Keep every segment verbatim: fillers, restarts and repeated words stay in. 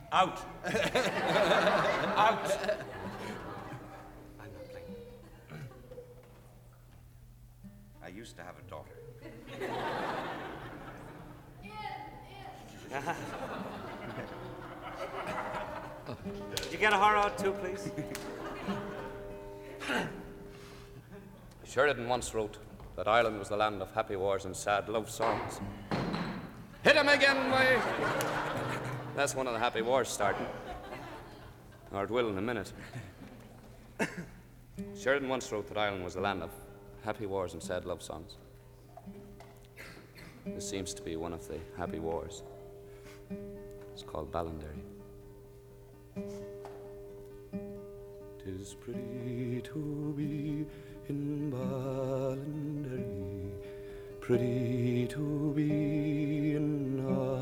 Out. Out. I'm not playing. I used to have a daughter. Did you get a horror out too, please? Sheridan once wrote that Ireland was the land of happy wars and sad love songs. Hit him again, boy! That's one of the happy wars starting. Or it will in a minute. Sheridan once wrote that Ireland was the land of happy wars and sad love songs. This seems to be one of the happy wars. It's called Ballinderry. Tis pretty to be in Ballinderry, pretty to be in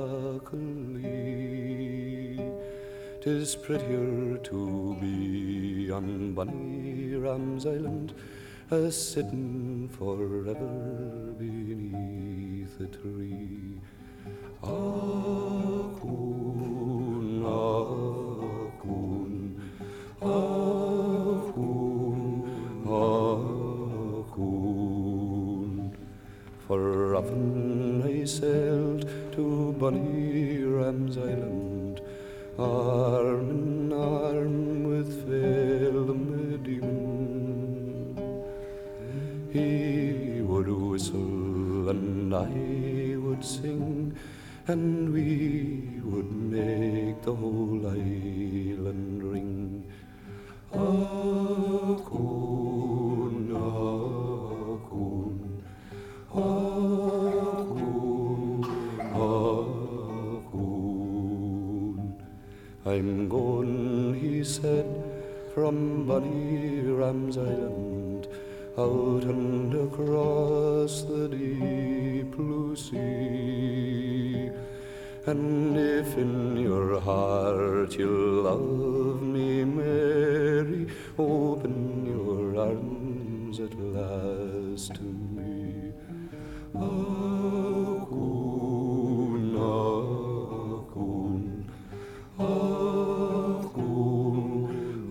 Achillee. Tis prettier to be on Bonny Ram's Island, a sittin' forever beneath a tree. Achoo, achoo, achoo, achoo. For often I sailed to Bonny Ram's Island, arm in arm with Phelim-a-Demon. He would whistle and I would sing, and we would make the whole island ring. Achoo, achoo, achoo, achoo. I'm going, he said, from Bonny Ram's Island, out and across the deep blue sea. And if in your heart you love me, Mary, open your arms at last to me. Achoo, achoo, achoo,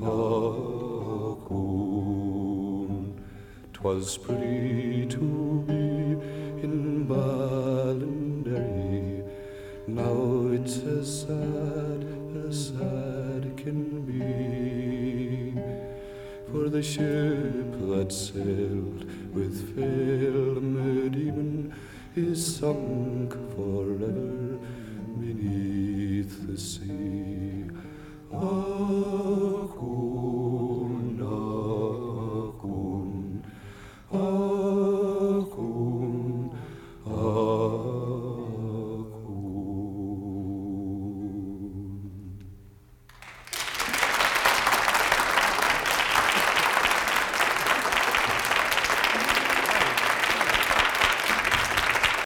achoo. 'Twas pretty to be in Ballinderry. Now it's as sad as sad can be, for the ship that sailed with Phelim-a-Demon is sunk forever beneath the sea.